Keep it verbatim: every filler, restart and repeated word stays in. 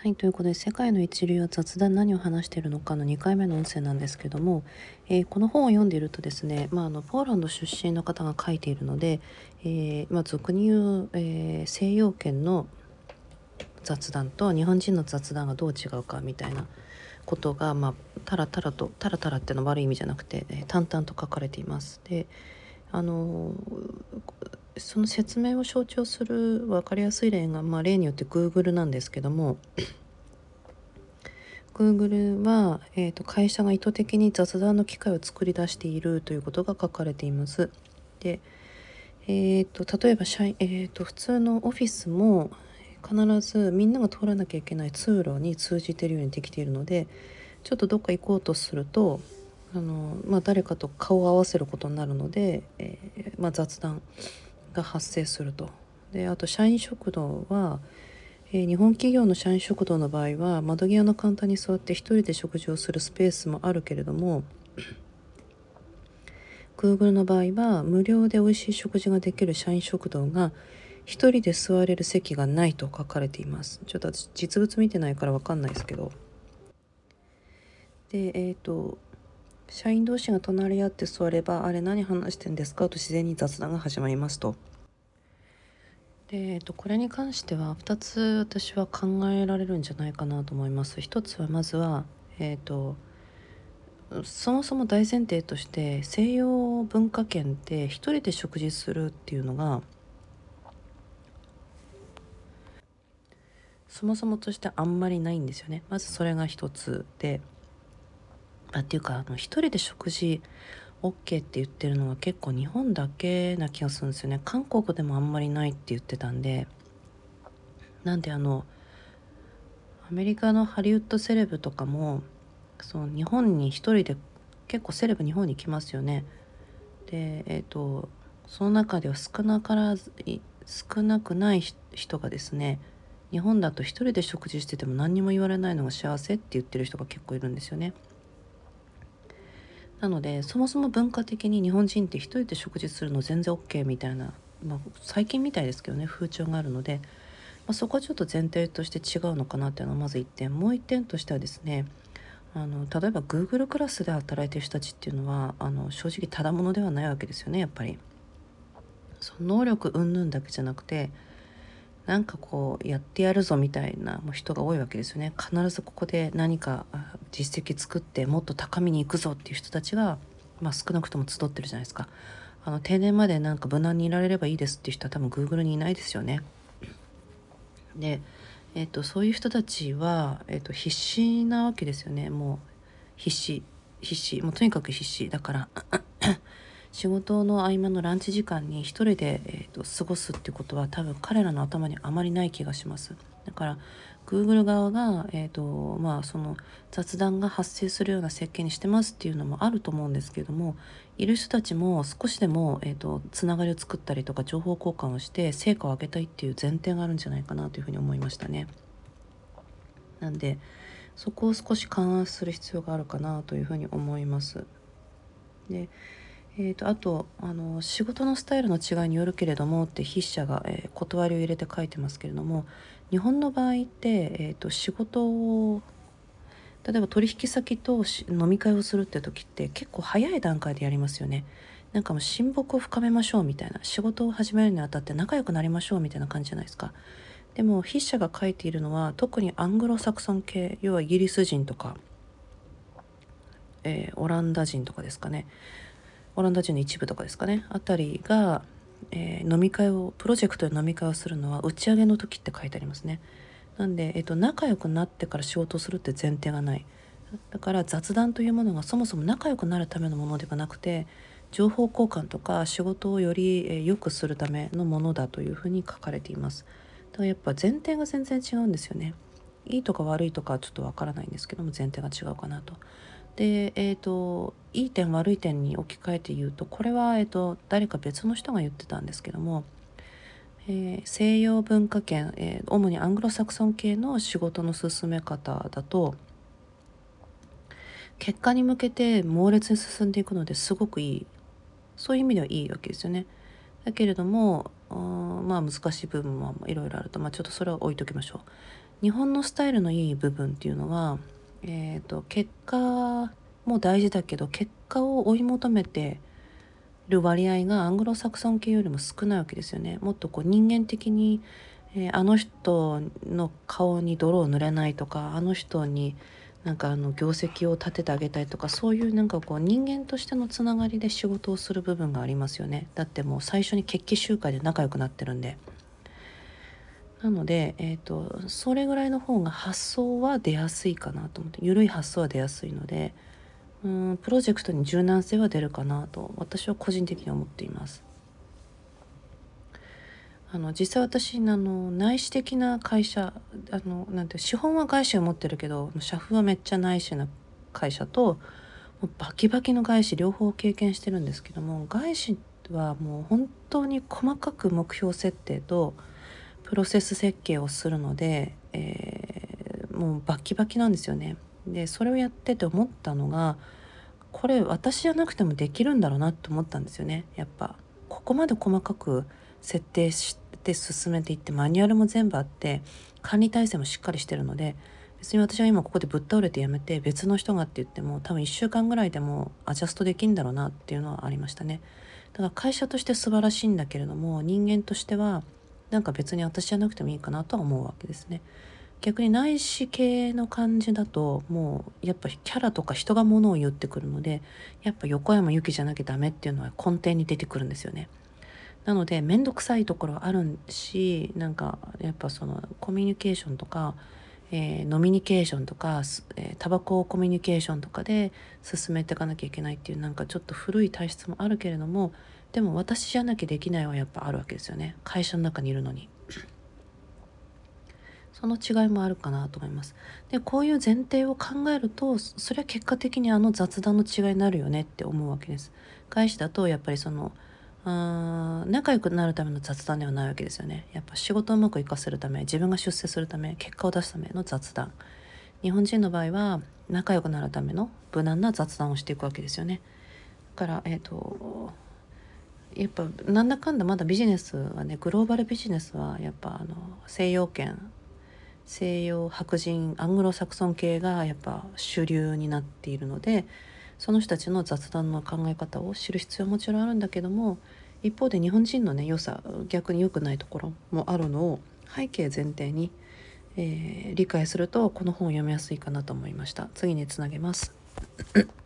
はい、ということで世界の一流は雑談何を話しているのかのにかいめの音声なんですけども、えーこの本を読んでいるとですね、まあ、あのポーランド出身の方が書いているので、えーまあ、俗に言う、えー西洋圏の雑談と日本人の雑談がどう違うかみたいなことが、まあ、タラタラとタラタラっていうのは悪い意味じゃなくて、えー淡々と書かれています。であのその説明を象徴する分かりやすい例が、まあ、例によって Google なんですけども、Google は、えーと、会社が意図的に雑談の機会を作り出しているということが書かれています。で、えーと、例えば社員、えーと、普通のオフィスも必ずみんなが通らなきゃいけない通路に通じているようにできているので、ちょっとどっか行こうとするとあの、まあ、誰かと顔を合わせることになるので、えーまあ、雑談が発生すると。であと社員食堂は、えー日本企業の社員食堂の場合は窓際のカウンターに座って一人で食事をするスペースもあるけれども、 Google の場合は無料で美味しい食事ができる社員食堂が一人で座れる席がないと書かれています。ちょっと私実物見てないから分かんないですけど、でえっ、と社員同士が隣り合って座れば、あれ何話してんですかと自然に雑談が始まりますと。で、えっと、これに関してはふたつ私は考えられるんじゃないかなと思います。一つはまずは、えっと、そもそも大前提として西洋文化圏で一人で食事するっていうのがそもそもとしてあんまりないんですよね。まずそれが一つで、あっていうかあの一人で食事 OK って言ってるのは結構日本だけな気がするんですよね。韓国でもあんまりないって言ってたんで、なんであのアメリカのハリウッドセレブとかもその日本に一人で結構セレブ日本に来ますよね。でえっ、とその中では少なからずい少なくない人がですね、日本だと一人で食事してても何にも言われないのが幸せって言ってる人が結構いるんですよね。なのでそもそも文化的に日本人って一人で食事するの全然 OK みたいな、まあ、最近みたいですけどね、風潮があるので、まあ、そこはちょっと前提として違うのかなっていうのはまずいってん。もういってんとしてはですね、あの例えば Google クラスで働いてる人たちっていうのはあの正直ただものではないわけですよね。やっぱりその能力云々だけじゃなくて、なんかこうやってやるぞみたいなもう人が多いわけですよね。必ずここで何かあ実績作ってもっと高みに行くぞっていう人たちが、まあ、少なくとも集ってるじゃないですか。あの定年までなんか無難にいられればいいですっていう人は多分 Google にいないですよね。で、えっと、そういう人たちは、えっと、必死なわけですよね。もう必死必死もうとにかく必死だから仕事の合間のランチ時間に一人で、えーと、過ごすっていうことは多分彼らの頭にあまりない気がします。だから Google 側が、えーとまあ、その雑談が発生するような設計にしてますっていうのもあると思うんですけれども、いる人たちも少しでも、えーと、つながりを作ったりとか情報交換をして成果を上げたいっていう前提があるんじゃないかなというふうに思いましたね。なんでそこを少し勘案する必要があるかなというふうに思います。でえー、とあとあの仕事のスタイルの違いによるけれどもって筆者が、えー断りを入れて書いてますけれども、日本の場合って、えー、と仕事を例えば取引先とし飲み会をするって時って結構早い段階でやりますよね。なんかもう親睦を深めましょうみたいな、仕事を始めるにあたって仲良くなりましょうみたいな感じじゃないですか。でも筆者が書いているのは特にアングロサクソン系、要はイギリス人とか、えーオランダ人とかですかね、オランダ人の一部とかですかね、あたりが、えー飲み会をプロジェクトで飲み会をするのは打ち上げの時って書いてありますね。なんで、えっと、仲良くなってから仕事をするって前提がない。だから雑談というものがそもそも仲良くなるためのものではなくて、情報交換とか仕事をより、えー良くするためのものだというふうに書かれています。だからやっぱ前提が全然違うんですよね。いいとか悪いとかはちょっとわからないんですけども、前提が違うかなと。で、えっと、いい点悪い点に置き換えて言うと、これは、えっと、誰か別の人が言ってたんですけども、えー西洋文化圏、えー主にアングロサクソン系の仕事の進め方だと、結果に向けて猛烈に進んでいくのですごくいい、そういう意味ではいいわけですよね。だけれども、あーまあ難しい部分もいろいろあると、まあ、ちょっとそれは置いときましょう。 日本のスタイルのいい部分っていうのは、えーと、結果も大事だけど結果を追い求めてる割合がアングロサクソン系よりも少ないわけですよね。もっとこう人間的に、えーあの人の顔に泥を塗れないとか、あの人になんかあの業績を立ててあげたいとか、そういうなんかこう人間としてのつながりで仕事をする部分がありますよね。だってもう最初に決起集会で仲良くなってるんで。なので、えーと、それぐらいの方が発想は出やすいかなと思って、緩い発想は出やすいので、うん、プロジェクトに柔軟性は出るかなと私は個人的に思っています。あの実際私あの内資的な会社、あのなんて資本は外資を持ってるけど社風はめっちゃ内資な会社と、もうバキバキの外資両方経験してるんですけども、外資はもう本当に細かく目標設定とプロセス設計をするので、えーもうバキバキなんですよね。でそれをやってて思ったのが、これ私じゃなくてもできるんだろうなと思ったんですよね。やっぱここまで細かく設定して進めていって、マニュアルも全部あって管理体制もしっかりしてるので、別に私は今ここでぶっ倒れてやめて別の人がって言っても多分いっしゅうかんぐらいでもアジャストできるんだろうなっていうのはありましたね。だから会社として素晴らしいんだけれども、人間としてはなんか別に私じゃなくてもいいかなとは思うわけですね。逆に内視系の感じだともうやっぱキャラとか人がものを言ってくるので、やっぱ横山由紀じゃなきゃダメっていうのは根底に出てくるんですよね。なので面倒くさいところはあるし、なんかやっぱそのコミュニケーションとか、えー、飲みニケーションとか、えー、タバココミュニケーションとかで進めていかなきゃいけないっていう、なんかちょっと古い体質もあるけれども、でも私じゃなきゃできないはやっぱあるわけですよね、会社の中にいるのに。その違いもあるかなと思います。で、こういう前提を考えると、それは結果的にあの雑談の違いになるよねって思うわけです。外資だとやっぱりその、あー仲良くなるための雑談ではないわけですよね。やっぱ仕事をうまくいかせるため、自分が出世するため、結果を出すための雑談。日本人の場合は仲良くなるための無難な雑談をしていくわけですよね。だから、えっと、やっぱなんだかんだまだビジネスはね、グローバルビジネスはやっぱあの西洋圏、西洋白人アングロサクソン系がやっぱ主流になっているので、その人たちの雑談の考え方を知る必要はもちろんあるんだけども、一方で日本人のね良さ、逆に良くないところもあるのを背景前提に、えー理解するとこの本を読みやすいかなと思いました。次につなげます。